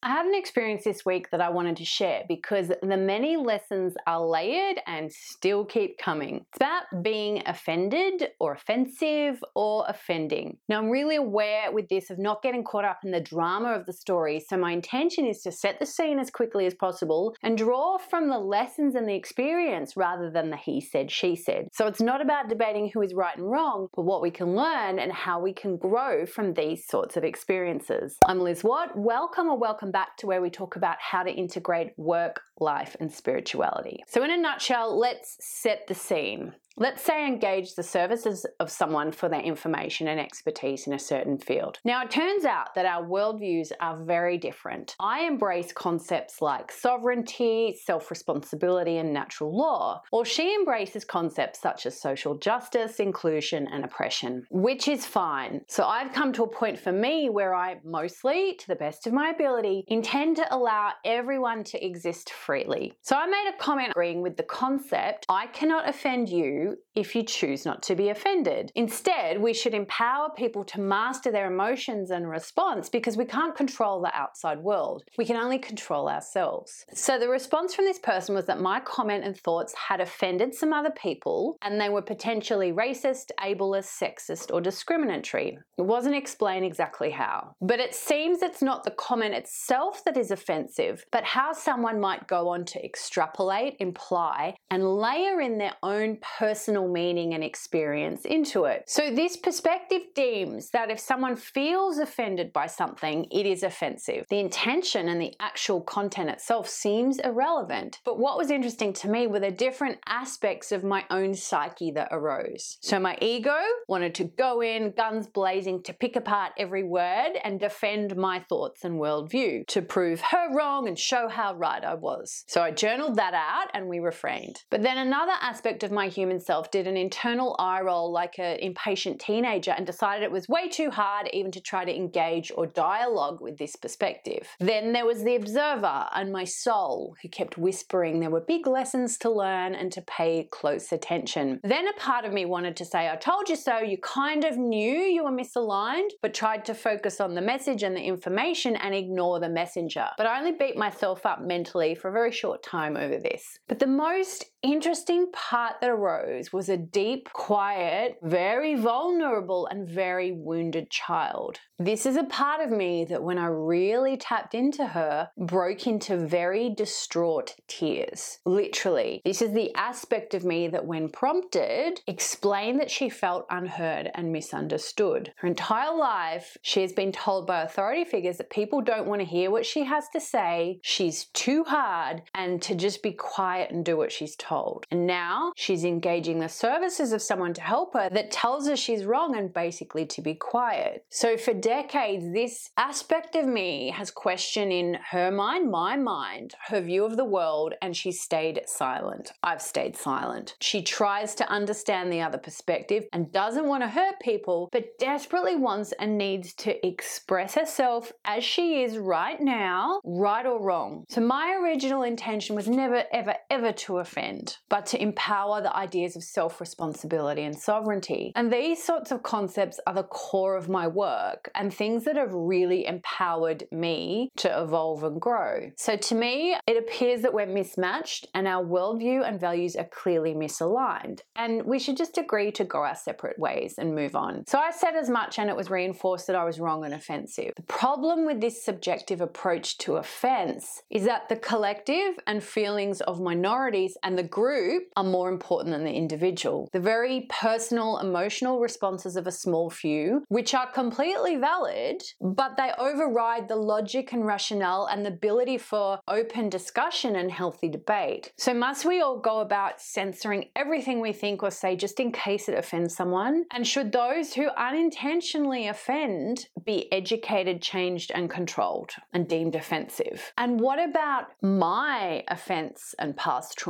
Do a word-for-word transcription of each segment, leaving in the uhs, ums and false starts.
I had an experience this week that I wanted to share because the many lessons are layered and still keep coming. It's about being offended or offensive or offending. Now, I'm really aware with this of not getting caught up in the drama of the story, so my intention is to set the scene as quickly as possible and draw from the lessons and the experience rather than the he said, she said. So it's not about debating who is right and wrong, but what we can learn and how we can grow from these sorts of experiences. I'm Liz Watt. Welcome or welcome back to where we talk about how to integrate work, life, and spirituality. So in a nutshell, let's set the scene. Let's say I engage the services of someone for their information and expertise in a certain field. Now, it turns out that our worldviews are very different. I embrace concepts like sovereignty, self-responsibility, and natural law, while she embraces concepts such as social justice, inclusion, and oppression, which is fine. So I've come to a point for me where I mostly, to the best of my ability, intend to allow everyone to exist freely. So I made a comment agreeing with the concept, I cannot offend you if you choose not to be offended. Instead, we should empower people to master their emotions and response because we can't control the outside world. We can only control ourselves. So the response from this person was that my comment and thoughts had offended some other people and they were potentially racist, ableist, sexist, or discriminatory. It wasn't explained exactly how. But it seems it's not the comment itself that is offensive, but how someone might go on to extrapolate, imply, and layer in their own personal personal meaning and experience into it. So this perspective deems that if someone feels offended by something, it is offensive. The intention and the actual content itself seems irrelevant. But what was interesting to me were the different aspects of my own psyche that arose. So my ego wanted to go in guns blazing to pick apart every word and defend my thoughts and worldview to prove her wrong and show how right I was. So I journaled that out and we refrained. But then another aspect of my human self did an internal eye roll like an impatient teenager and decided it was way too hard even to try to engage or dialogue with this perspective. Then there was the observer and my soul who kept whispering there were big lessons to learn and to pay close attention. Then a part of me wanted to say, I told you so, you kind of knew you were misaligned, but tried to focus on the message and the information and ignore the messenger. But I only beat myself up mentally for a very short time over this. But the most interesting part that arose was a deep, quiet, very vulnerable, and very wounded child. This is a part of me that when I really tapped into her, broke into very distraught tears. Literally. This is the aspect of me that when prompted, explained that she felt unheard and misunderstood. Her entire life, she has been told by authority figures that people don't want to hear what she has to say, she's too hard, and to just be quiet and do what she's told. And now she's engaging the services of someone to help her that tells her she's wrong and basically to be quiet. So for decades, this aspect of me has questioned in her mind, my mind, her view of the world, and she stayed silent. I've stayed silent. She tries to understand the other perspective and doesn't want to hurt people, but desperately wants and needs to express herself as she is right now, right or wrong. So my original intention was never, ever, ever to offend, but to empower the ideas of self-responsibility and sovereignty. And these sorts of concepts are the core of my work and things that have really empowered me to evolve and grow. So to me, it appears that we're mismatched and our worldview and values are clearly misaligned. And we should just agree to go our separate ways and move on. So I said as much and it was reinforced that I was wrong and offensive. The problem with this subjective approach to offense is that the collective and feelings of minorities and the group are more important than the individual. The very personal, emotional responses of a small few, which are completely valid, but they override the logic and rationale and the ability for open discussion and healthy debate. So must we all go about censoring everything we think or say just in case it offends someone? And should those who unintentionally offend be educated, changed, and controlled and deemed offensive? And what about my offense and past traumas?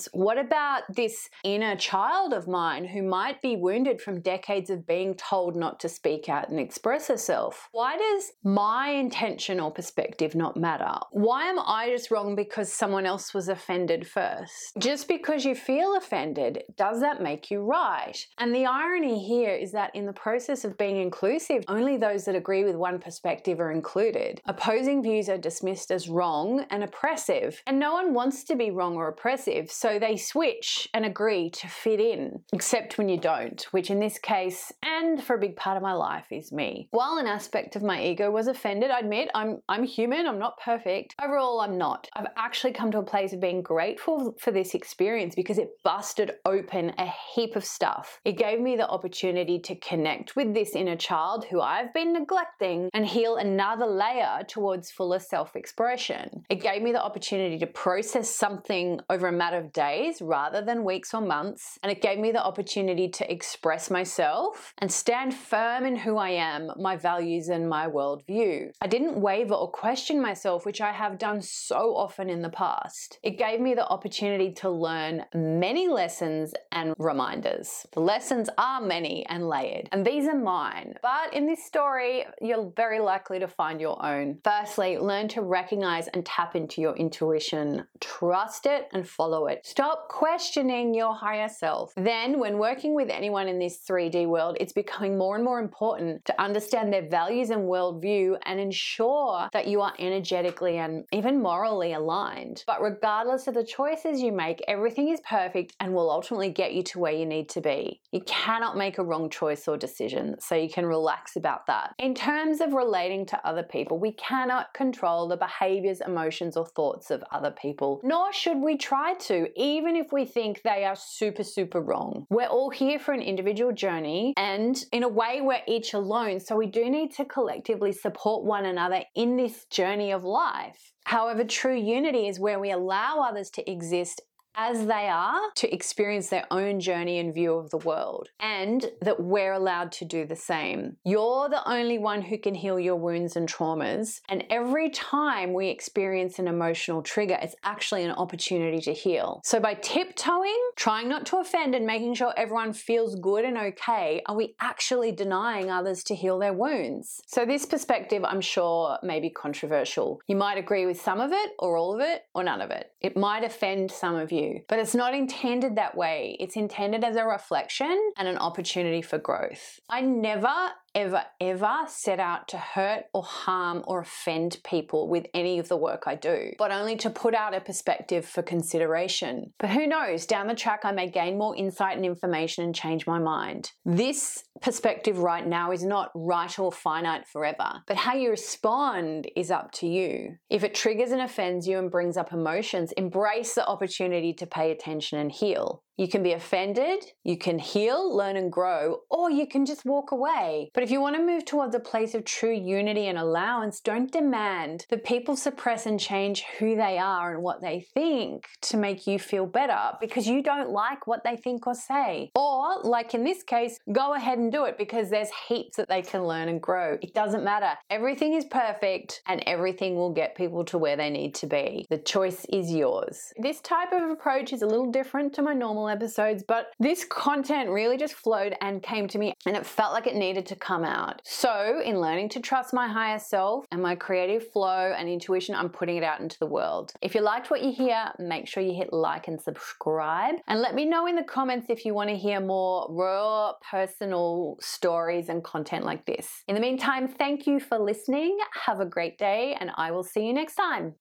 response? What about this inner child of mine who might be wounded from decades of being told not to speak out and express herself? Why does my intention or perspective not matter? Why am I just wrong because someone else was offended first? Just because you feel offended, does that make you right? And the irony here is that in the process of being inclusive, only those that agree with one perspective are included. Opposing views are dismissed as wrong and oppressive, and no one wants to be wrong or oppressive, so they switch and agree to fit in, except when you don't, which in this case, and for a big part of my life, is me. While an aspect of my ego was offended, I admit I'm, I'm human, I'm not perfect. Overall, I'm not. I've actually come to a place of being grateful for this experience because it busted open a heap of stuff. It gave me the opportunity to connect with this inner child who I've been neglecting and heal another layer towards fuller self-expression. It gave me the opportunity to process something over a matter of days rather than weeks or months, and it gave me the opportunity to express myself and stand firm in who I am, my values, and my worldview. I didn't waver or question myself, which I have done so often in the past. It gave me the opportunity to learn many lessons and reminders. The lessons are many and layered, and these are mine. But in this story, you're very likely to find your own. Firstly, learn to recognize and tap into your intuition. Trust it and follow it. Stop questioning your higher self. Then, when working with anyone in this three D world, it's becoming more and more important to understand their values and worldview and ensure that you are energetically and even morally aligned. But regardless of the choices you make, everything is perfect and will ultimately get you to where you need to be. You cannot make a wrong choice or decision, so you can relax about that. In terms of relating to other people, we cannot control the behaviors, emotions, or thoughts of other people, nor should we try to, even if we think they are super, super wrong. We're all here for an individual journey, and in a way, we're each alone, so we do need to collectively support one another in this journey of life. However, true unity is where we allow others to exist as they are, to experience their own journey and view of the world, and that we're allowed to do the same. You're the only one who can heal your wounds and traumas, and every time we experience an emotional trigger, it's actually an opportunity to heal. So by tiptoeing, trying not to offend, and making sure everyone feels good and okay, are we actually denying others to heal their wounds? So this perspective, I'm sure, may be controversial. You might agree with some of it, or all of it, or none of it. It might offend some of you. But it's not intended that way. It's intended as a reflection and an opportunity for growth. I never, ever, ever set out to hurt or harm or offend people with any of the work I do, but only to put out a perspective for consideration. But who knows, down the track I may gain more insight and information and change my mind. This perspective right now is not right or finite forever, but how you respond is up to you. If it triggers and offends you and brings up emotions, embrace the opportunity to pay attention and heal. You can be offended, you can heal, learn and grow, or you can just walk away. But if you want to move towards a place of true unity and allowance, don't demand that people suppress and change who they are and what they think to make you feel better because you don't like what they think or say. Or, like in this case, go ahead and do it because there's heaps that they can learn and grow. It doesn't matter. Everything is perfect and everything will get people to where they need to be. The choice is yours. This type of approach is a little different to my normal episodes, but this content really just flowed and came to me and it felt like it needed to come out. So in learning to trust my higher self and my creative flow and intuition, I'm putting it out into the world. If you liked what you hear, make sure you hit like and subscribe, and let me know in the comments if you want to hear more raw, personal stories and content like this. In the meantime, thank you for listening. Have a great day and I will see you next time.